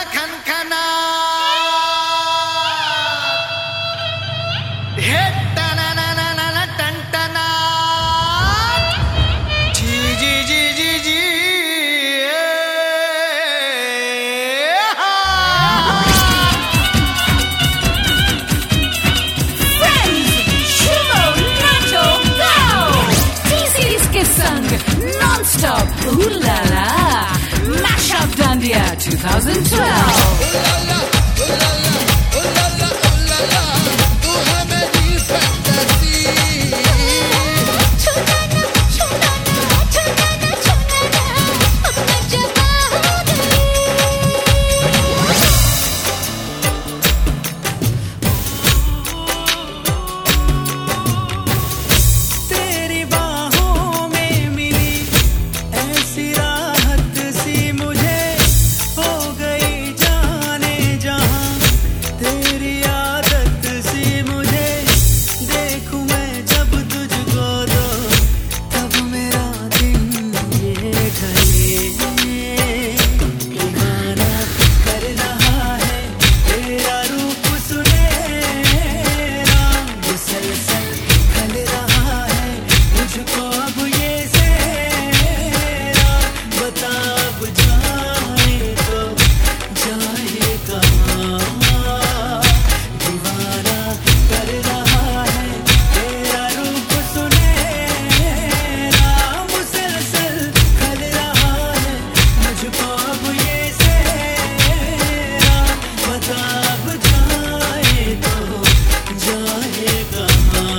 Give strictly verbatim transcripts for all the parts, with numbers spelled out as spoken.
खनखना हे टना ना ना ना ना टंटना जी जी जी जी जी Non-stop, ooh la la, Mash Up Dandiya twenty twelve. ooh la la, ooh la la, ooh la la, ooh la la, तू है मेरी fantasy. छूना ना, छूना ना, छूना ना, छूना ना, अब मैं जवा हो गई. तेरी बाहों में मिली ऐसी राहत सी मुझे हो गई जाने जहां तेरी आदत सी मुझे देखूं मैं जब तुझको तो तब मेरा दिन ये ढले दीवाना कर रहा है तेरा रूप सुनहरा मुसलसल ढल रहा है मुझको अब ये सेरा बता अब जाए तो जाए कहाँ दीवाना कर रहा है तेरा रूप सुनहरा मुसलसल ढल रहा है मुझको अब ये सेरा बता अब जाए तो जाए कहाँ.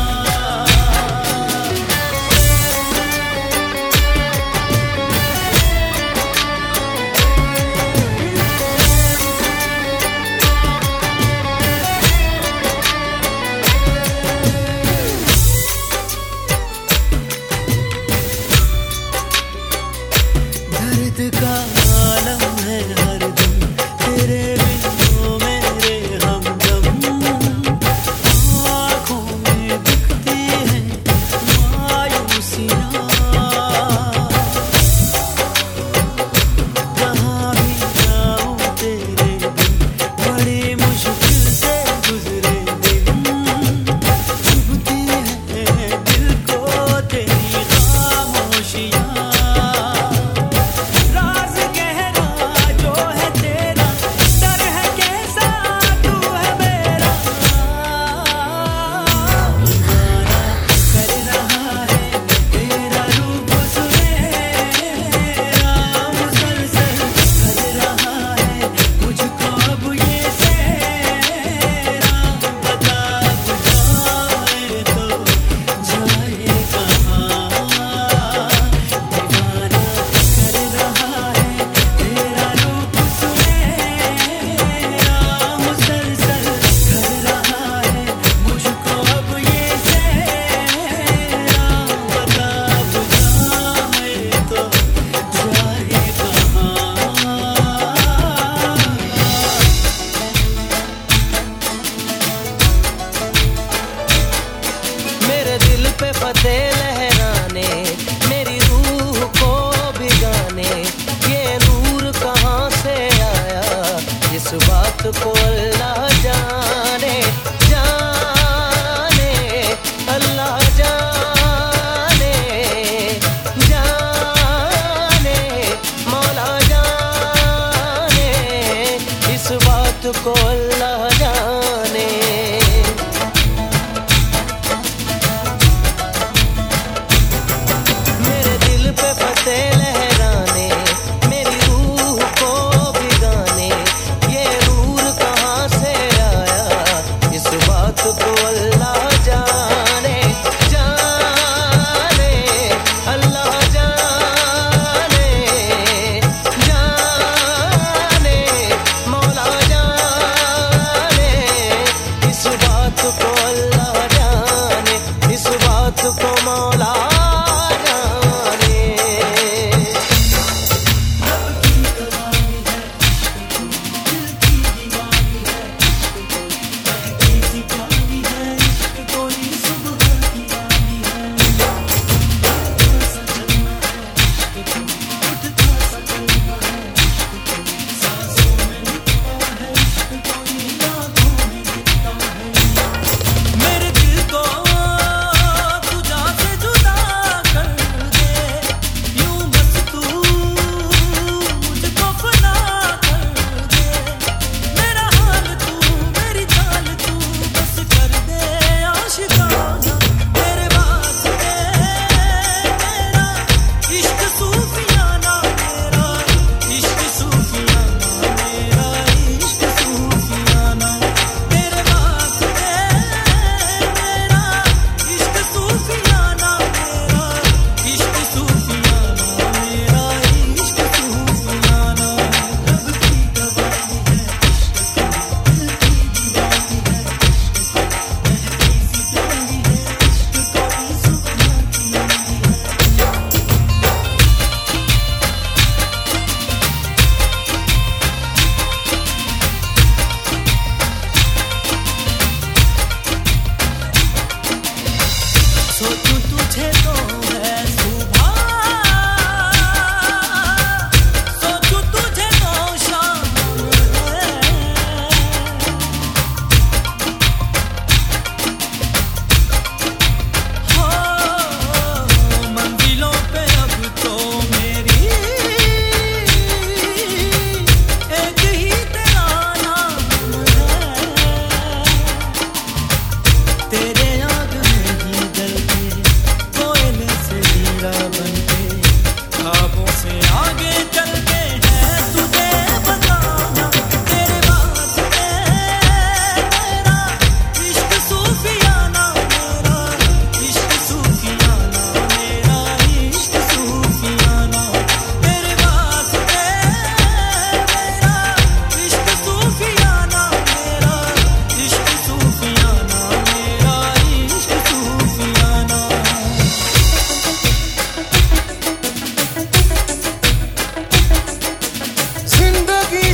दर्द का आलम है हरदम तेरे बिन ओ मेरे हमदम आँखों में दिखती है मायूसियाँ कहाँ भी जाऊँ तेरे बिन बड़ी मुश्किल से गुजरे दिन चुभती है दिल को तेरी खामोशियाँ राज गहरा जो है तेरा डर है कैसा तू है मेरा दीवाना कर रहा है तेरा रूप सुनहरा मुसलसल ढल रहा है मुझको अब ये सेरा बता अब जाए तो जाए कहाँ दीवाना कर रहा है तेरा रूप सुनहरा मुसलसल ढल रहा है मुझको अब ये सेरा बता अब जाए तो जाए कहाँ. मेरे दिल पे फतेह लहराने मेरी रूह को भिगाने ये नूर कहाँ से आया इस बात को अल्लाह जाने जाने अल्लाह जाने जाने मौला जाने इस बात को अल्लाह जाने. मेरे दिल पे फतेह लहराने मेरी रूह को भिगाने ये नूर कहाँ से आया इस बात को अल्लाह जाने जाने अल्लाह जाने जाने मौला जाने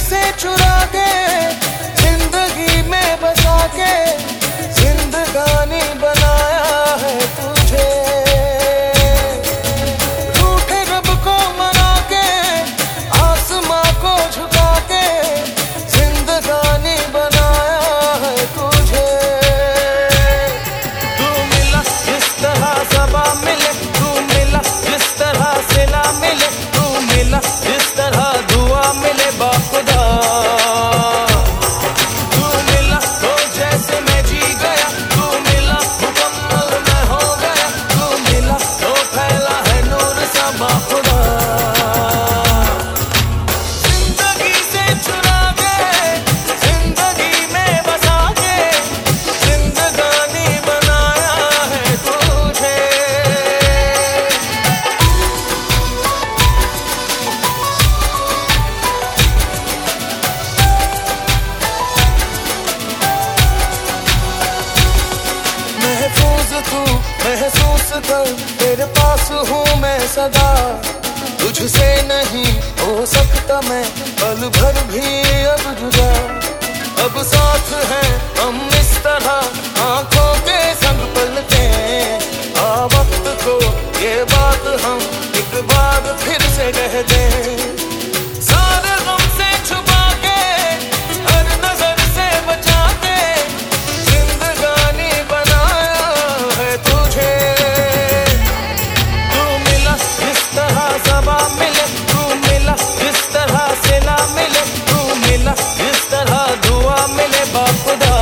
से चुरा के जिंदगी में बसा के जिंदगानी बनाया है तुझे। रूठे रब को मना के आसमां को झुका के जिंदगानी बनाया है तुझे। तू मिला जिस तरह सबा मिले, तू मिला जिस तरह सिला मिले, तू मिला जिस तरह दुआ मिले बाखुदा। तू मिला तो जैसे मैं जी गया, तू मिला मुकम्मल मैं हो गया, तू मिला तो फैला है नूर सा बाखुदा। जिंदगी से चुरा के जिंदगी में बसा के जिंदगानी बनाया है तुझे। महफूज तू महसूस कर, तेरे पास हूँ मैं सदा। तुझसे नहीं हो सकता मैं पल भर भी अब जुदा। अब साथ हैं हम इस तरह आंखों के संग पलते। आ वक्त को ये बात हम एक बार फिर से कह दें। सारे गम से छुपा के हर नजर से बचा के जिंदगानी बनाया है तुझे। तू मिला जिस तरह सबा मिले, तू मिला जिस तरह सिला मिले, तू मिला जिस तरह दुआ मिले बाखुदा।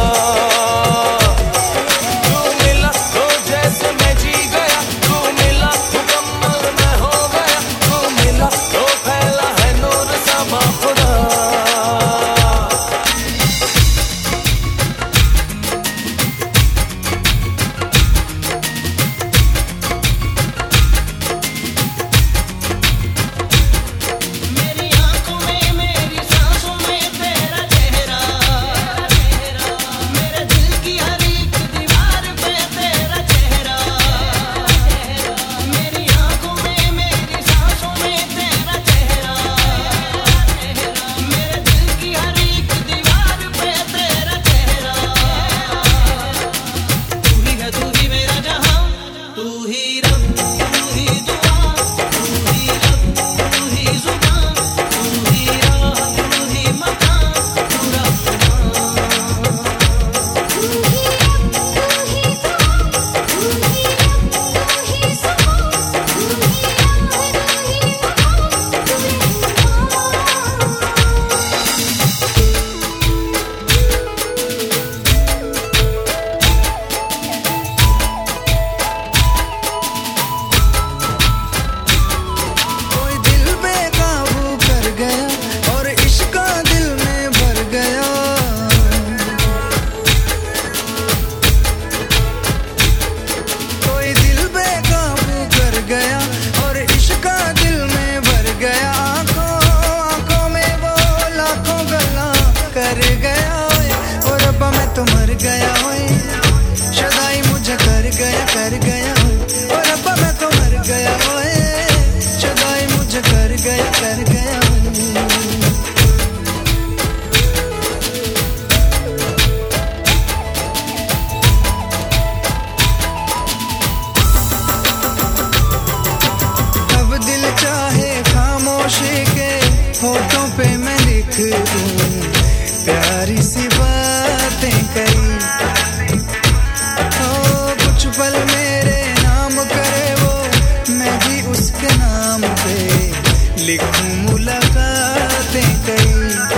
तू मिला तो जैसे मैं जी गया, तू मिला मुकम्मल मैं हो गया, तू मिला तो फैला है नूर सा बाखुदा। मेरी आंखों में मेरी सांसों में तेरा चेहरा, मेरे दिल की हर एक दीवार पे तेरा चेहरा। मेरी आंखों में मेरी सांसों में तेरा चेहरा, मेरे दिल की हर एक दीवार पे तेरा चेहरा। तू ही है तू ही मेरा जहां, तू ही रब तू ही दुआ, तू ही रब तू ही जुबान, तू ही राह तू ही मकान, तू रब तू ही रब तू ही दुआ, तू ही रब तू ही सुकून, तू ही राह तू ही कोई दिल बेकाबू कर गया और इश्क का दिल में भर गया। कोई दिल बेकाबू कर गया और इश्क का दिल में भर गया। आंखों आंखों में वो लाखों गल्ला कर गया। और रब्बा मैं तो मर गया होए, शदाई मुझे कर गया कर गया। और रब्बा मैं तो मर गया होए, शदाई मुझे कर गया कर गया। अब दिल चाहे खामोशी के होठों पे मैं लिख दूं प्यारी सी बातें करी। ओ कुछ पल मेरे नाम करे वो, मैं भी उसके नाम पे लिखूं मुलाकातें कई।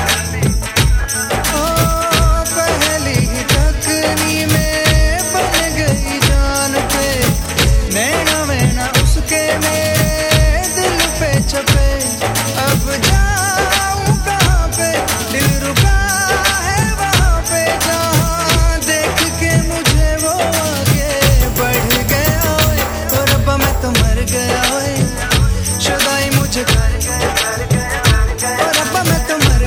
ओ पहली तकनी में बन गई जान पे, नैना मैना उसके मेरे दिल पे छपे। अब जाऊं कहाँ पे, दिल रुका है वहाँ पे जहाँ देख के मुझे वो आगे बढ़ गया। ओए और रब्बा मैं तो मर गया। ओए शुदाई मुझे कर गया कर गया। और रब्बा मैं तो मर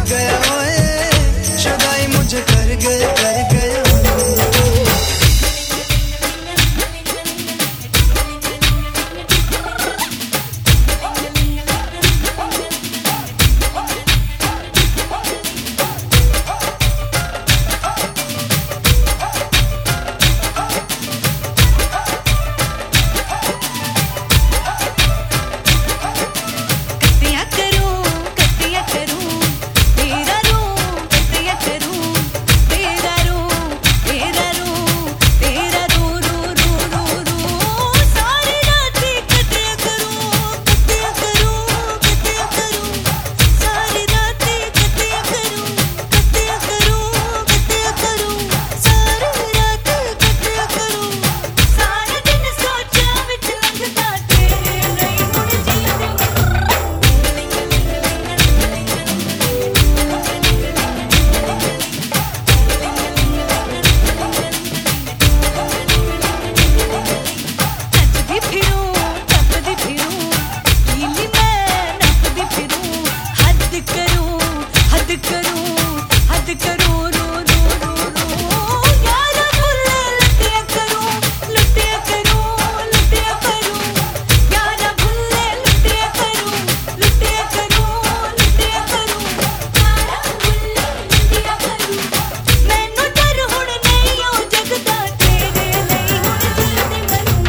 करूं हद करूं रू रू रू रू यारा भुल्ले लुटिया करूं लुटिया करूं लुटिया करूं यारा भुल्ले लुटिया करूं लुटिया करूं लुटिया करूं यारा भुल्ले लुटिया करूं मैनू डर हुण नहीं ओ जगदा तेरे नहीं हुण दिल दे मरूं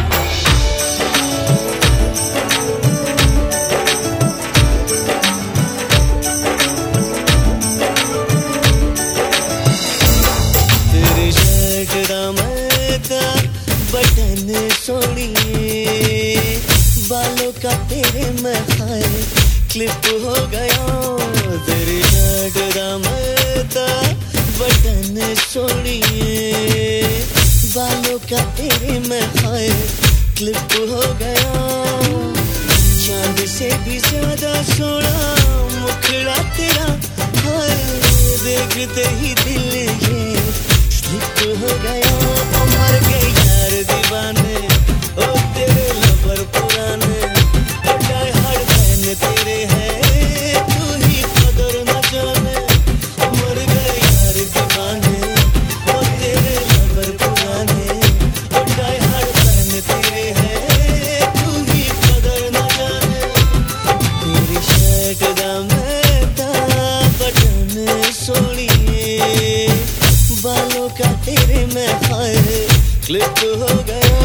तेरी शर्ट दा मैदा बटन सोनिए बालों का तेरे मैं हाय क्लिप हो गया तेरी शर्ट दा मैदा बटन सोनिए बालों का तेरे मैं हाय क्लिप हो गया चांद से भी ज्यादा सोना मुखड़ा तेरा हाय देखते ही दिल ये स्लिप हो गया ओ मर गए यार दीवाने ओ तेरे लवर पुराने ओ डाई हार्ड फैन तेरे हैं तू ही कदर न जाने ओ मर गए यार दीवाने ओ तेरे लवर पुराने ओ डाई हार्ड फैन तेरे हैं तू ही कदर न जाने तेरी शर्ट दा मैदा बटन सोनिए बालों का तेरे में हाय क्लिप हो गया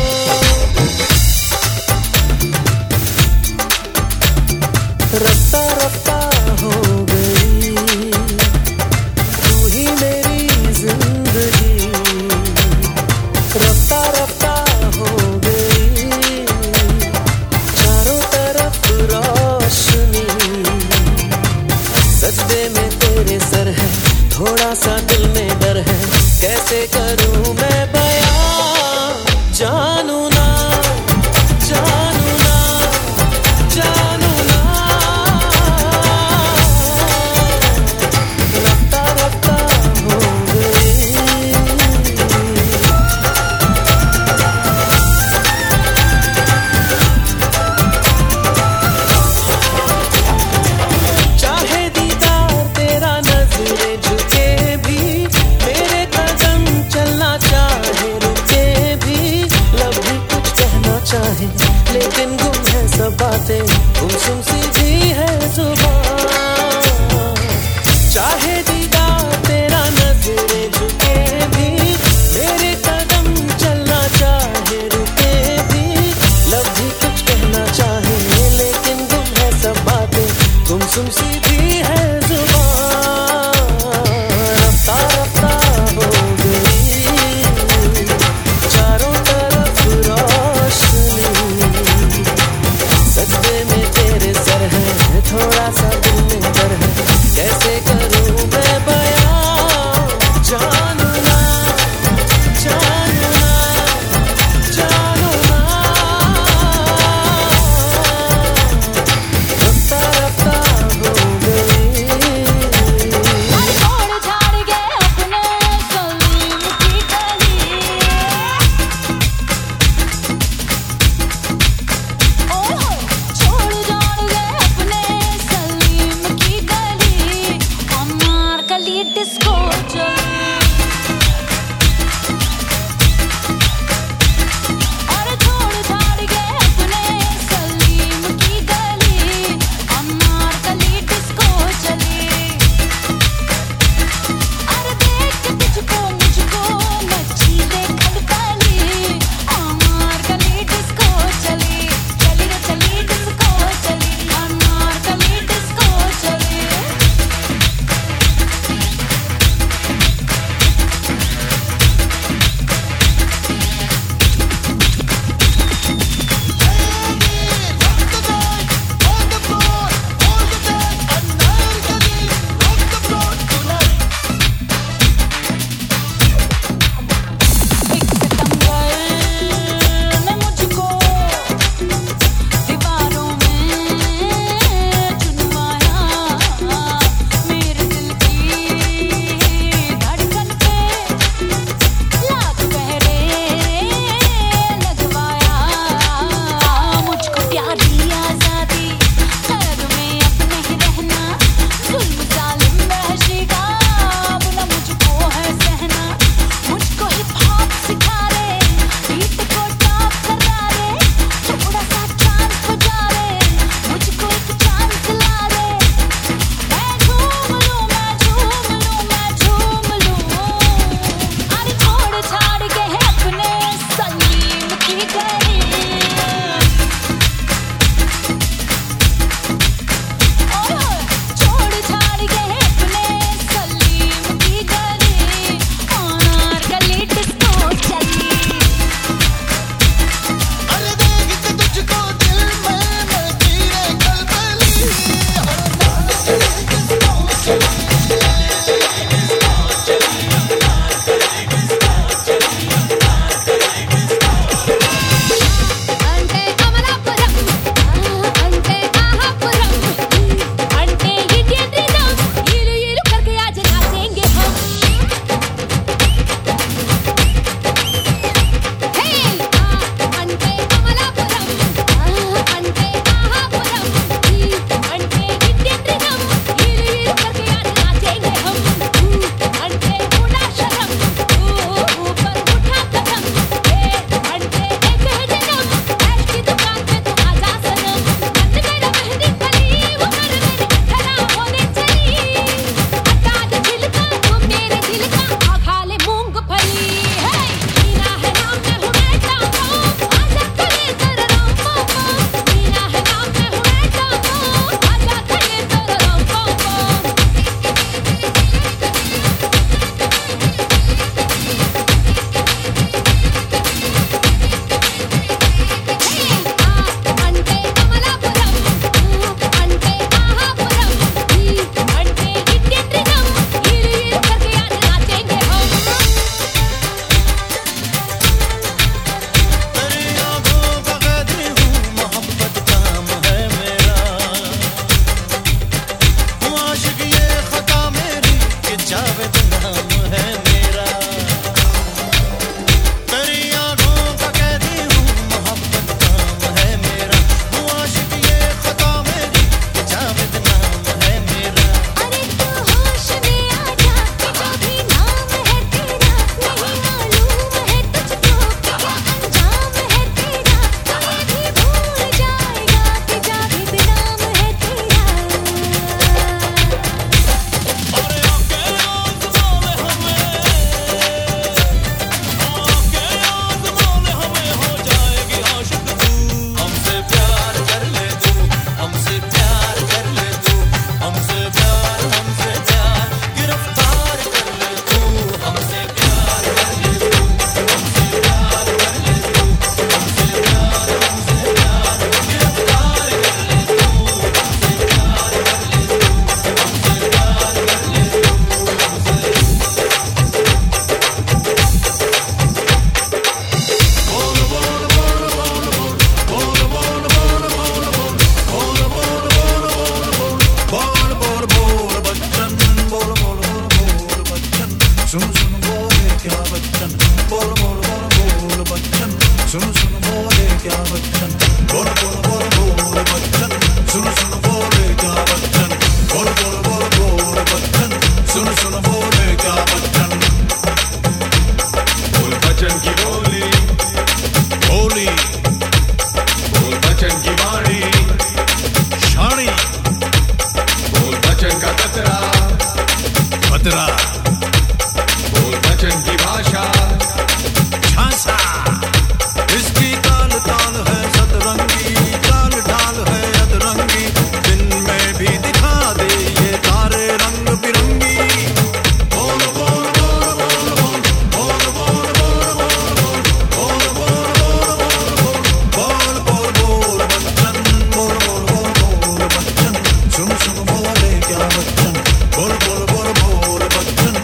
रफ्ता रफ्ता हो गई तू ही मेरी जिंदगी रफ्ता रफ्ता हो गई चारों तरफ रोशनी सजदे में तेरे सर है थोड़ा सा दिल में डर है कैसे करूं मैं बयां जानू ना जानू ना जानू ना रफ्ता रफ्ता हो गई चाहे दीदार तेरा नजरे झुके भी मेरे कदम चलना चाहे रुके भी लब भी कुछ कहना चाहे लेकिन गुम है सब बातें गुमसुम सी भी है जुबान चाहे दीदार तेरा नजरे झुके भी मेरे कदम चलना चाहे रुके भी लब भी कुछ कहना चाहे लेकिन गुम है सब बातें गुमसुम सी भी है जुबान रफ्ता रफ्ता हो गई चारों तरफ रोशनी सजदे में तेरे सर है थोड़ा सा दिल में डर है कैसे करूं मैं बयां जानू ना जानू ना जानू ना रफ्ता रफ्ता हो गई बोल बच्चन बोल बोल बोल बोल बच्चन सुन सुन बोले क्या बच्चन बोल बोल बोल बोल बच्चन सुन सुन बोले क्या बच्चन बोल बोल बोल बोल बच्चन सुन सुन बोले क्या बच्चन बोल बोल बोल बोल बच्चन सुन सुन बोले क्या बच्चन बोल बच्चन की बोली बोली बोल बच्चन की वाणी शानी बोल बच्चन का कतरा खतरा बोल बच्चन की भाषा झांसा इसकी ताल ताल है सतरंगी चाल ढाल है अतरंगी दिन में भी दिखा दे ये तारे रंग बिरंगी बोल बोल बोल बोल बोल बोल बोल बोल बोल बोल बोल बोल बच्चन बोल बोल बोल बोल बच्चन सुन सुन बोले क्या बच्चन बोल बोल बोल बोल बच्चन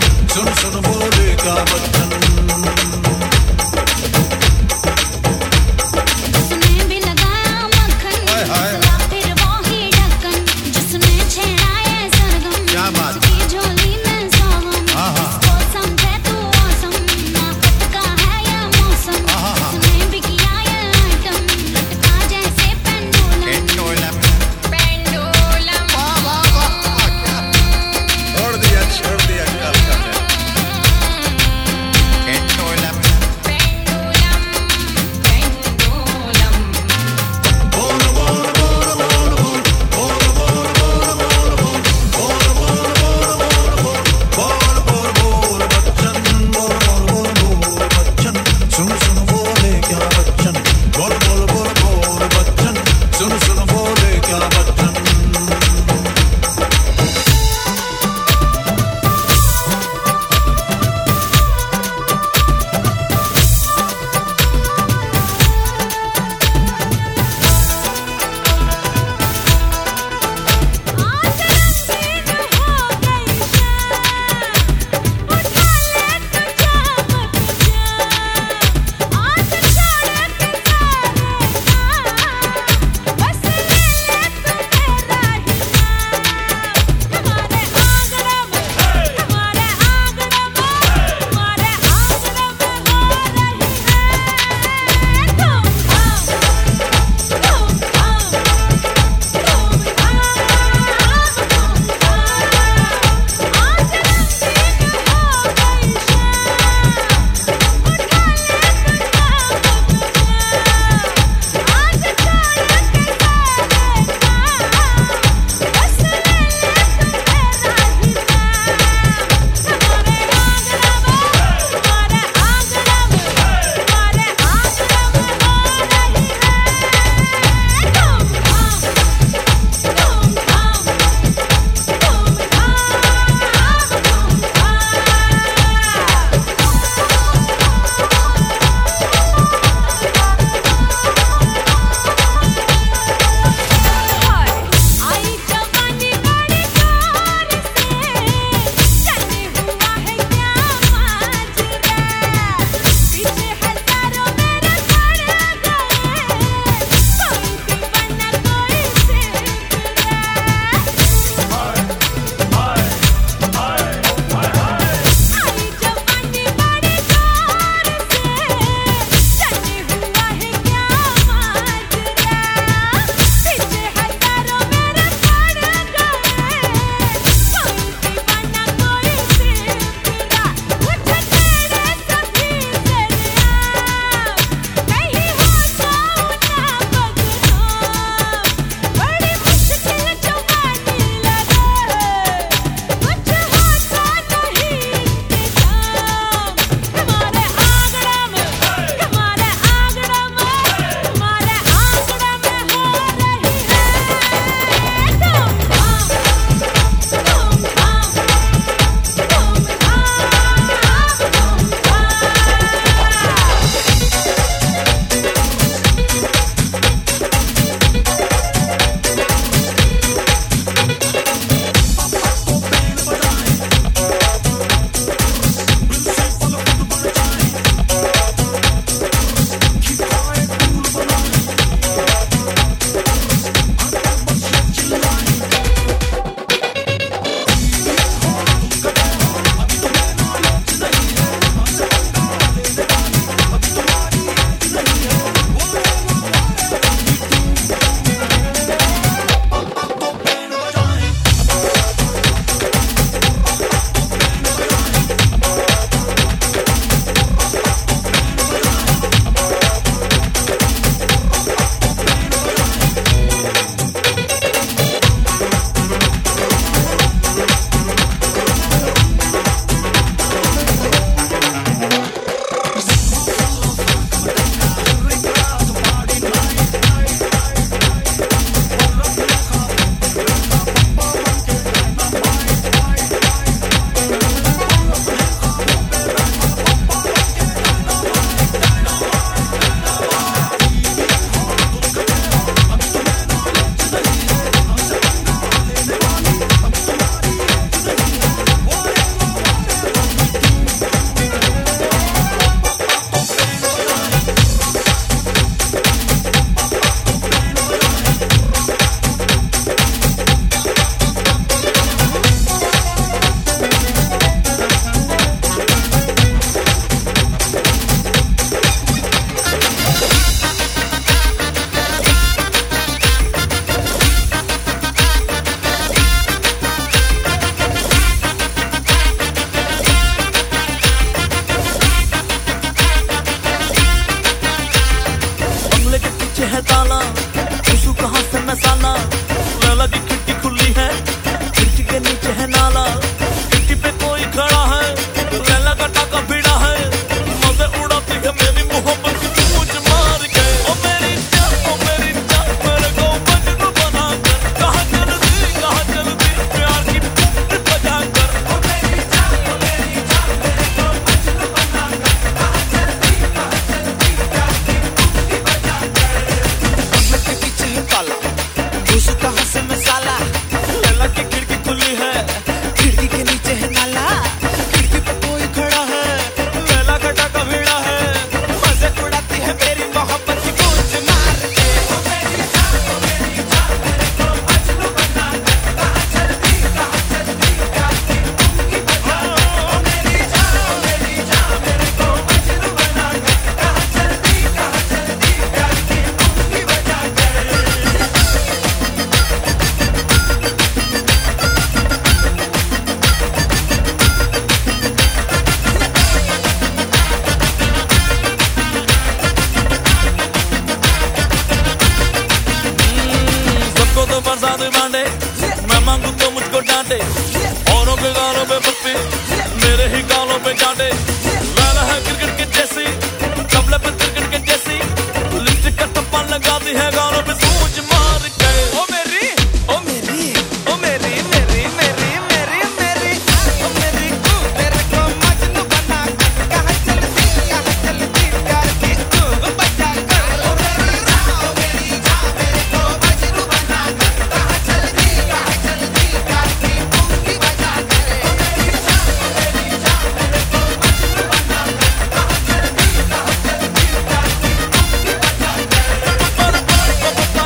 औरों के गालों पे पत्ती, मेरे ही गालों पे चाटे। मैंने है क्रिकेट के जैसी, तबले पे क्रिकेट के जैसी, लिपस्टिक का टप्पा लगाती है गालों पे सूझ मार के। ओ मेरी, ओ मेरी, ओ मेरी, मेरी, मेरी, मेरी, मेरी, ओ मेरी, तू तेरे को मजनू बना कर कहाँ चलती, कहाँ चलती प्यार की तू बचा कर। ओ मेरी जान, ओ मेरी जान, मेरे को मजनू बना कर कहाँ चलती, कहाँ चलती प्यार की मुंगी बजा कर। ओ मेरी जान, ओ मेरी जान, मेरे को मजनू बना कर कहाँ चलती, कहाँ चलती प्यार की मुंगी बजा कर।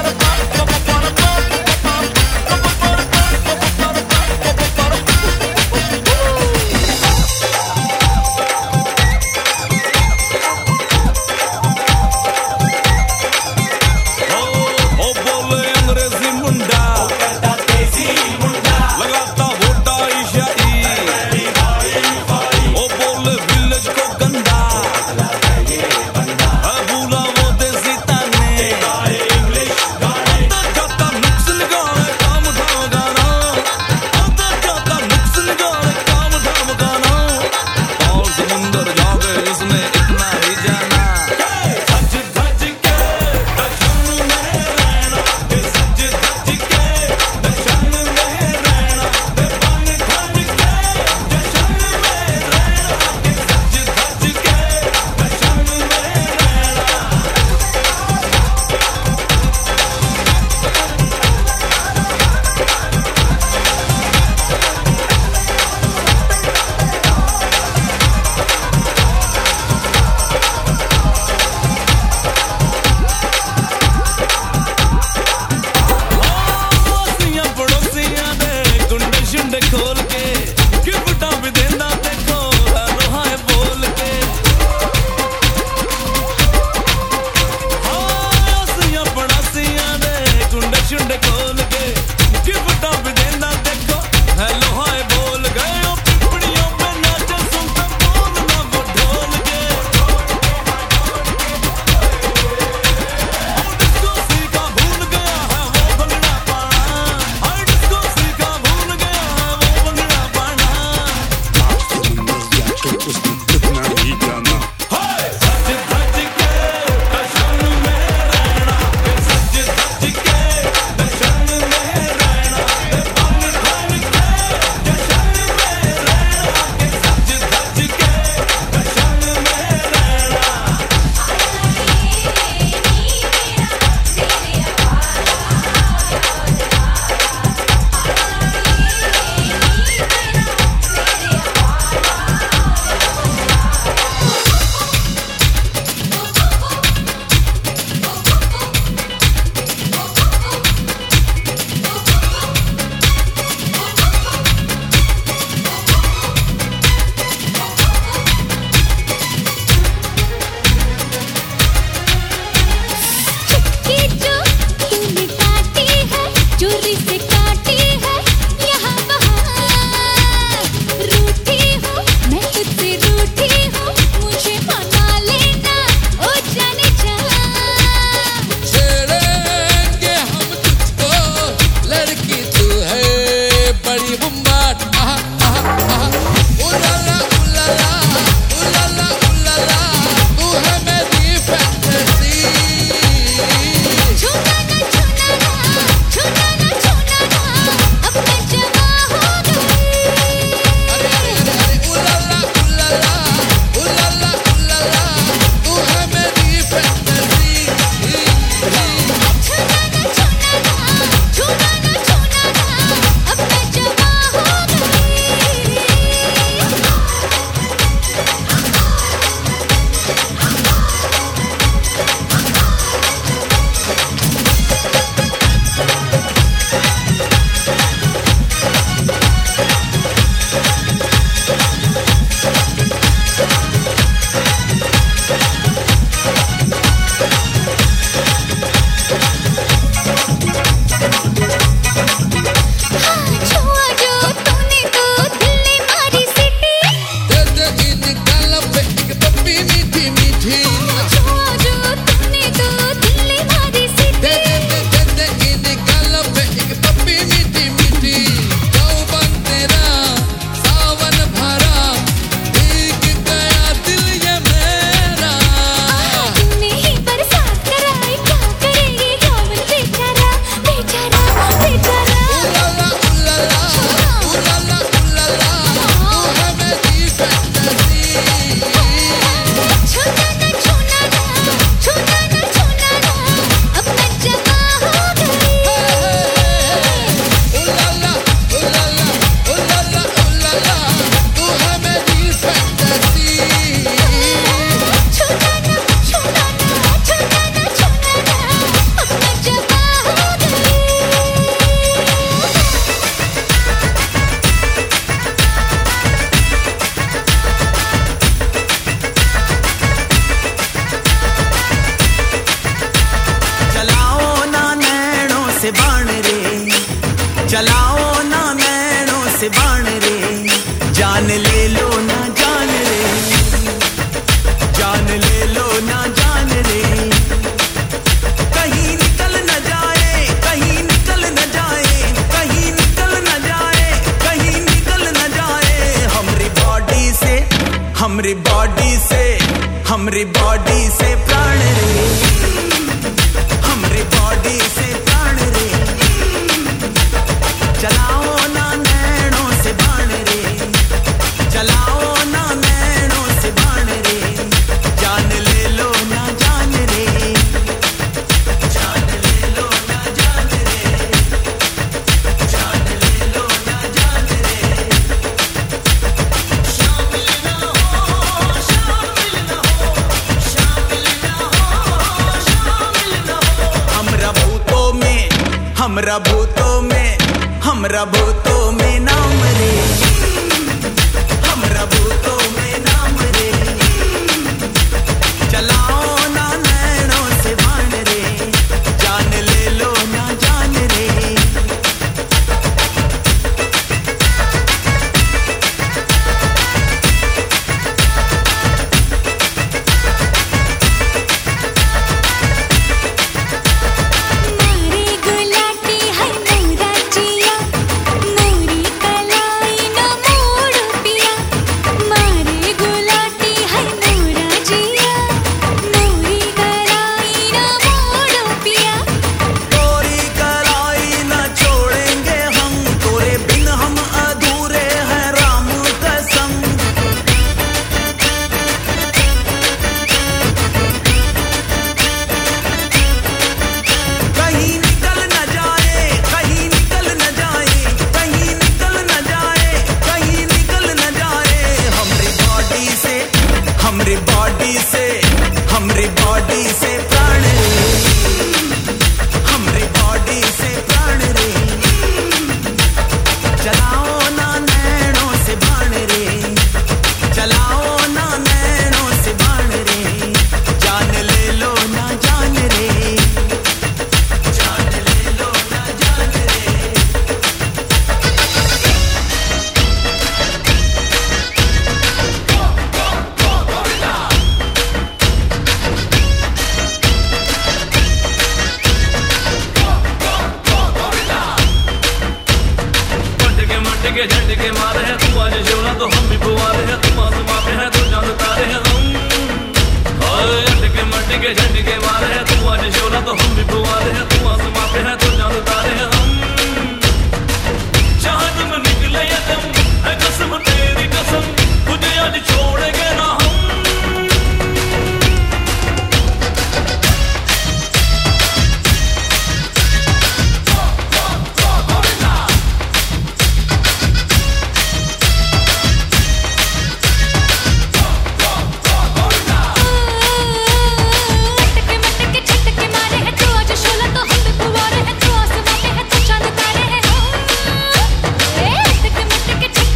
रे, जान ले लो ना जान रे, जान ले लो ना जान रे, कहीं निकल न जाए, कहीं निकल न जाए, कहीं निकल न जाए, कहीं निकल न जाए, हमरी बॉडी से, हमरी बॉडी से, हमरी बॉडी से प्राण रे, हमरी बॉडी से प्राण रे, चलाओ ना नैनों से बाण रे, चलाओ ना नैनों से बाण रे, जान ले लो ना जान रे, जान ले लो ना जान रे, जान ले लो ना जान रे, शामिल ना हो, शामिल ना हो, शामिल ना हो, शामिल ना हो, हमरा भूतों में, हमरा भूतों में, हमरा भूतों में नाम रे, हमरा भूतों में नाम रे, चलाओ ना नैनों से बाण रे, जान ले लो ना जान रे, मारे गुलाटी है मोरा जिया, मोरी कलाई न मोड़ पिया, मारे गुलाटी है मोरा जिया, मोरी कलाई न मोड़ पिया, तोरी कलाई न छोड़ेंगे हम, तोरे बिन हम अधूरे हैं राम कसम, कहीं निकल न जाए, कहीं निकल न जाए, कहीं निकल न जाए, कहीं निकल न जाए, हमरी बॉडी से, हमरी बॉडी से, हमरी बॉडी से प्राण रे, हमरी बॉडी से प्राण रे, चलाओ ना नैनों से बाण रे, चलाओ ना नैनों से बाण रे, जान ले लो ना जान रे, जान ले लो ना जान रे, मटके मटके झटके मारे हैं तू आज शोला तो हम भी बुआरे हैं, तुम आसमां पे है तो चांद तारे हैं हम, हाय अटके मटके झटके मारे हैं तू आज शोला तो हम भी बुआरे हैं, तुम आसमां पे है तो चांद तारे हैं हम, चाहे तुम निकले या तुम है कसम तेरी कसम, तुझे आज छोड़ेंगे ना हम, अटके मटके झटके मारे हैं तू आज शोला तो हम भी बुआरे हैं, तू आसमां पे है तो चांद तारे हैं हम, ए अटके मटके झटके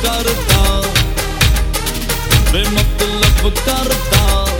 करता बेमतलब करता